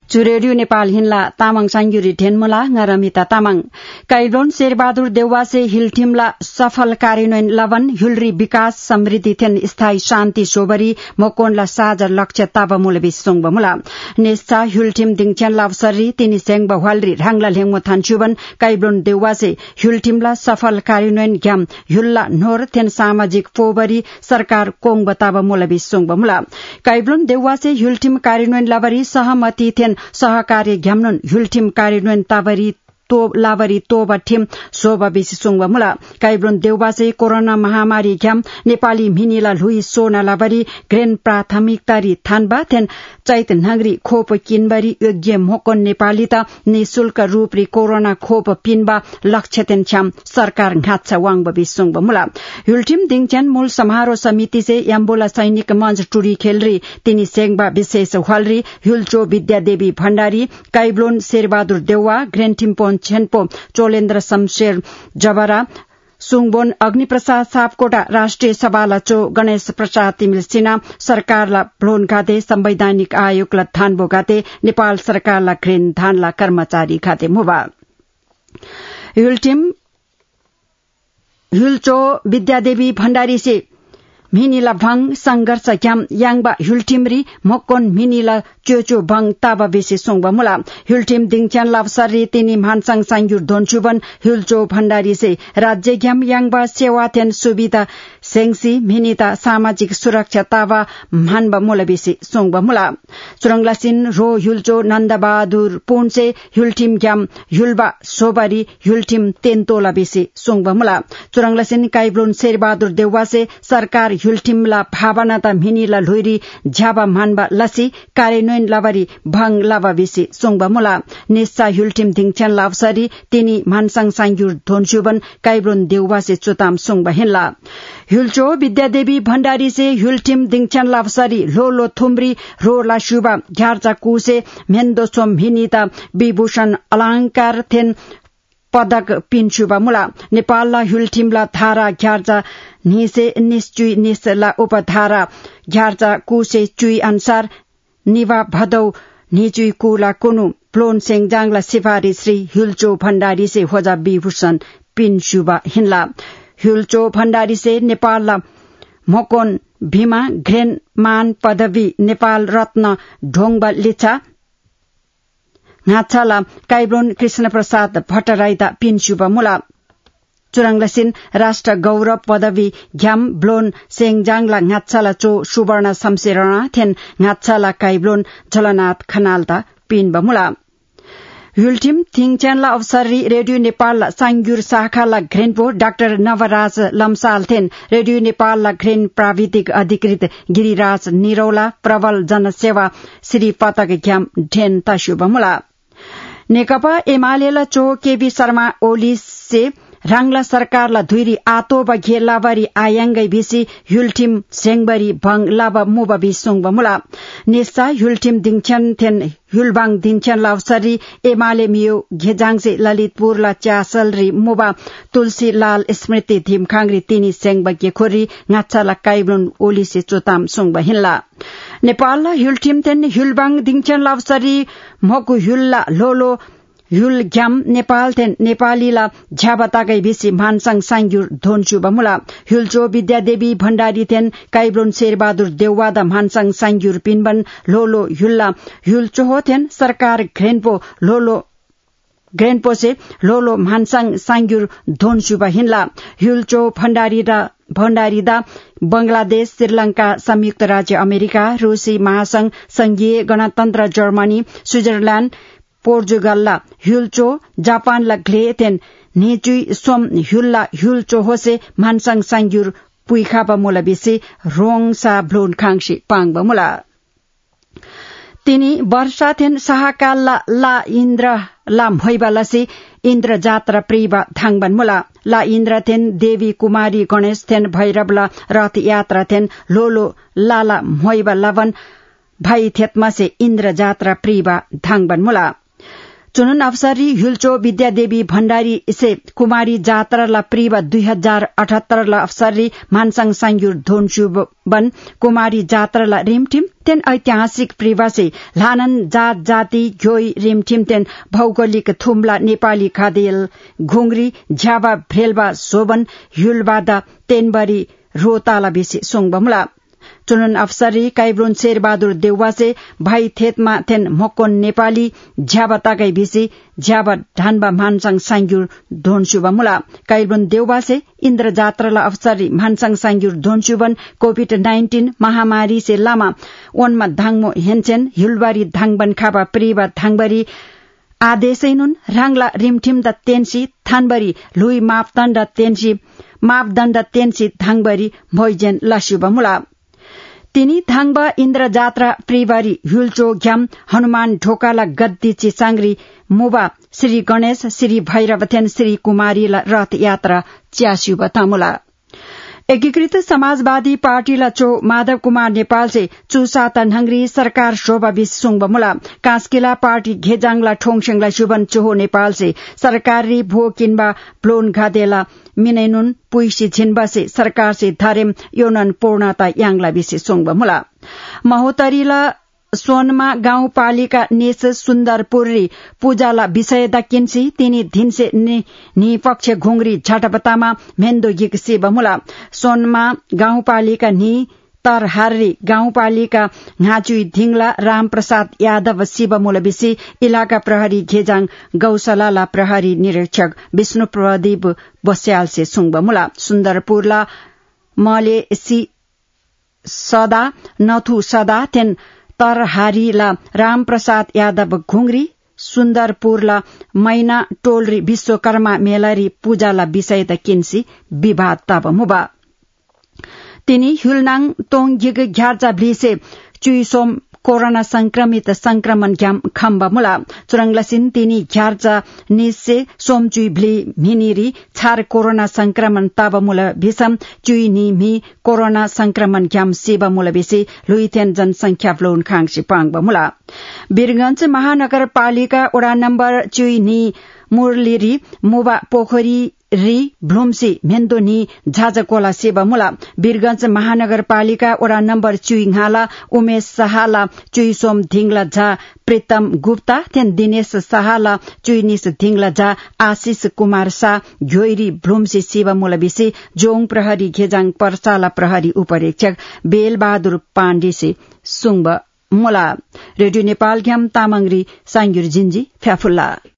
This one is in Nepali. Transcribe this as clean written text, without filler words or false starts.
रेडियो नेपाल हिन्ला तामाङ सांगुरी ढेनमुला ngरमिता तामाङ कैब्लोन शेरबहादुर देउवासे हिलटिमला सफल कार्यान्वयन लवन हुलरी विकास समृद्धि थेन स्थायी शान्ति सोबरी मकोनला साझा लक्ष्य ताबमुलबी सोङबमुला नेस्ता हुलटिम दिङच्यान लावसरी तिनी सेङब हवालरी राङला लेङमो थान्छुबन कैब्लोन देउवासे हुलटिमला सफल कार्यान्वयन ग्याम हुल्ला नोर थेन सामाजिक फोबरी सरकार कोङ बताबमुलबी सोङबमुला कैब्लोन देउवासे हुलटिम कार्यान्वयन लवरी सहमति थेन सहकार्य घ्याम्नुन हुलटिम कार्यान्वयन लावरी तोब ठिम सोबा बेसी सुङवा मुला कैब्लोन देउबासे कोरोना महामारी घ्याम नेपाली मिनिला लुई सोना लावरी ग्रेन प्राथमिकतारी थानबा थेन चैत नगरी खोप किनबरी योग्य मोकन नेपाली त निशुल्क रूपरी कोरोना खोप पिनबा लक्ष्य तेन छ्याम सरकार घाछ वाङबा बेसी सुङवा मुला हुलटिम दिङच्यान मूल समारोह समिति से याम्बोला सैनिक मंच टुरी खेलरी तिनी सेङबा विशेष हलरी हुलचो विद्यादेवी भण्डारी कैब्लोन शेरबहादुर देउवा ग्रेन टिम्पोन छेनपो चोलेन्द्र शमशेर जबरा सुङबोन अग्निप्रसाद सापकोटा राष्ट्रिय सभाला चो गणेश प्रसाद तिमिल सिन्हा सरकारला भ्लोन खाते संवैधानिक आयोगला थानबो खाते नेपाल सरकारला ग्रेन धानला कर्मचारी खाते मुबा हुलचो विद्यादेवी भण्डारी से मिनिला भंग संघर्ष घ्याम याङबा हुलटिमरी मक्कोन मिनिला चोचो भंग ताबा बेसी सोङबा मुला हुलटिम दिङच्यान लावसरी तिनी मानसंग सांगुर धोनचुबन हुलचो भण्डारी से राज्य घ्याम याङबा सेवा थेन सुविधा सेङसी मिनिता सामाजिक सुरक्षा ताबा मानबा मुला बेसी सोङबा मुला चुरंगलासिन रो हुलचो नन्दबहादुर पुनसे हुलटिम घ्याम हुलबा सोबारी हुलटिम तेन्तोला बेसी सोङबा मुला चुरंगलासिन कैब्लोन शेरबहादुर देउवासे सरकार हुलटिमला भावनाता मिनिला लुइरी झ्याबा मानबा लसी कार्यान्वयन लावरी भंग लावा बेसी सोङबा मुला निस्सा हुलटिम दिङच्यान लावसरी तिनी मानसंग सांगुर धोनचुबन कैब्लोन देउवासे चोताम सोङबा हिन्ला हुलचो विद्यादेवी भण्डारी से हुलटिम दिङच्यान लावसरी लोलो थुम्री रो लासुबा घ्यार्चा कुसे मेन्दोसोम मिनिता विभूषण अलंकार थेन पदक पिन्छुबा मुला नेपालला हुलटिमला धारा घ्यार्चा निसे निश्चुई निसला उपधारा घ्यार्चा कुसे चुई अनुसार निवा भदौ निचुई कुला कुनु प्लोन सेङजाङला सिफारी श्री हुलचो भण्डारी से होजा विभूषण पिन्छुबा हिन्ला हुलचो भण्डारी से नेपालला मकोन भीमा ग्रेन मान पदवी नेपाल रत्न ढोङबा लिच्छा नाछाला कैब्लोन कृष्ण प्रसाद भट्टराईता पिन्छुबा मुला चुरंगलासिन राष्ट्र गौरव पदवी घ्याम ब्लोन सेङजाङला ngatsala चो सुवर्ण शमशेरणा थेन ngatsala कैब्लोन झलनाथ खनालता पिनबा मुला हुलटिम थिङच्यानला अवसरी रेडियो नेपाल सांगुर शाखाला घ्रेनपो डाक्टर नवराज लम्साल थेन रेडियो नेपालला घ्रेन प्राविधिक अधिकृत गिरिराज निरौला प्रबल जनसेवा श्री पतक घ्याम ढेन तासुबा मुला नेकपा एमालेला चो केबी शर्मा ओली से राङला सरकारला धुइरी आतो बघे लावरी आयांगै बिसी हुलटिम सेङबरी भंग लावा मुबा बिसोङबा मुला नेसा हुलटिम दिङच्यान थेन हुलबाङ दिङच्यान लावसरी एमाले मियो घेजाङसे ललितपुरला च्यासलरी मुबा तुलसी लाल स्मृति धिमखाङरी तिनी सेङबगे खोरी ngatsala कैब्लोन ओली से चोताम सोङबा हिन्ला नेपालला हुलटिम थेन हुलबाङ दिङच्यान लावसरी मकु हुल्ला लोलो हुल घ्याम नेपाल थेन नेपालीला झ्याबताकै बेसी मानसंग सांगुर धोनचुबा मुला हुलचो विद्यादेवी भण्डारी थेन कैब्लोन शेरबहादुर देउवादा मानसंग सांगुर पिनबन लोलो हुल्ला हुलचो थेन सरकार ग्रेनपो से लोलो मानसंग सांगुर धोनचुबा हिन्ला हुलचो भण्डारीदा बंगलादेश श्रीलंका संयुक्त राज्य अमेरिका रूसी महासंघ संघीय गणतन्त्र जर्मनी स्विजरल्याण्ड पोर्चुगलला हुलचो जापानला ग्लेथेन निचुई सोम हुल्ला हुलचो होसे मानसंग सांगुर पुइखाबा मुला बेसी रोङसा भ्लोन खाङसी पाङबा मुला तिनी वर्षाथेन सहाकालला ला इन्द्र ला भइबालसी इन्द्र जात्रा प्रिबा थाङबन मुला ला इन्द्रथेन देवी कुमारी गणेशथेन भैरवला रथ यात्राथेन लोलो लाला भइबा लवन भाइ थेतमा से इन्द्र जात्रा प्रिबा थाङबन मुला चुनन अवसरी हिल्चो विद्यादेवी भण्डारी से कुमारी जात्रा प्रिवा 2078 अवसरी मानसंग सांग्युर धोनसुबन कुमारी जात्रा रिमठिम तेन ऐतिहासिक प्रिवासे लानन जात जाति घ्योई रिमठिम तेन भौगोलिक थुम्ला नेपाली खादेल घुंगरी झ्यावा भ्रेलबा सोबन हिलबादा तेनबरी रोताला बेसी सोङबमुला चुनन अफसरी काइब्रोन शेरबहादुर देउवासे भाइ थेतमा थेन मक्कोन नेपाली झ्याबा तागाई बेसी झ्याबा ढानबा मानसाङ सांग्युर धोनसुबमुला काइब्रोन देउवासे इन्द्र जात्राला अफसरी मानसाङ सांग्युर धोनसुबन कोभिड-19 महामारी से लामा ओनमा धाङमो हेनचेन हिलबारी धाङबन खाबा प्रिबा धाङबरी आदेशैनुन राङला रिमठिम द तेन्सी थानबरी लुई मापदण्ड तेन्सी धाङबरी भोइजेन लसुबमुला तिनी थाङबा इन्द्र जात्रा प्रिबारी हिल्चो घ्याम हनुमान ढोकाला गद्दी चिसाङ्ग्री मुबा श्री गणेश श्री भैरवथेन श्री कुमारीला रथ यात्रा च्यास्युब तामुला एकीकृत समाजवादी पार्टीला चो माधव कुमार नेपाल से चुसाता नंगरी सरकार शोभा बिस सुङबमुला कास्किला पार्टी घेजाङला ठोङसेङला सुबन चोहो नेपाल से सरकारी भो किनबा ब्लोन घादेला मिनैनुन पुइसी झिनबा से सरकार से धारेम योनन पूर्णता यांगला बिसे सुङबमुला महोत्तरीला सोनमा गाउँपालिका नेस सुन्दरपुरी पूजाला विषय दकिन्सी तिनी धिनसे नि पक्ष घुंगरी झटपतामा मेन्दो गिक सेबमुला सोनमा गाउँपालिका नि तरहारी गाउँपालिका घाचुई धिंगला रामप्रसाद यादव शिवमूल बिसी इलाका प्रहरी घेजाङ गौशाला प्रहरी निरीक्षक विष्णु प्रदीप बस्याल से सुङबमुला सुन्दरपुरला मलेसी सदा नथु सदा तेन तरहारीला रामप्रसाद यादव घुंगरी सुन्दरपुरला मैना टोलरी विश्वकर्मा मेलरी पूजाला विषय द किन्सी विवाद तबमुबा तिनी हुलनाङ तोङगिग घ्यार्चा ब्लिसे चुइसोम कोरोना संक्रमित संक्रमण खम्बमुला चुरंगलसिन तिनी घ्यार्चा निसे सोमचुई भ्ली मिनिरी छार कोरोना संक्रमण तबमुल भिसम चुई निमी कोरोना संक्रमण घ्याम सेबमुल बेसी लुइथेन जनसंख्या फ्लोन खाङसी पाङबमुला वीरगंज महानगरपालिका वडा नम्बर चुई नि मुरलीरी मुबा पोखरी री भ्लुम्सी मेन्दोनी झाजकोला सेबमुला वीरगंज महानगरपालिका वडा नम्बर चुइङहाला उमेश सहाला चुइसोम धिंगला झा प्रीतम गुप्ता तेन दिनेश सहाला चुइनिस धिंगला झा आशिष कुमार शाह घ्योइरी भ्लुम्सी सेबमुला बिसी जोङ प्रहरी घेजाङ पर्साला प्रहरी उपरीक्षक बेलबहादुर पाण्डे से सुङब मुला रेडियो नेपाल घ्याम तामाङरी सांग्युर जिन्जी फ्याफुल्ला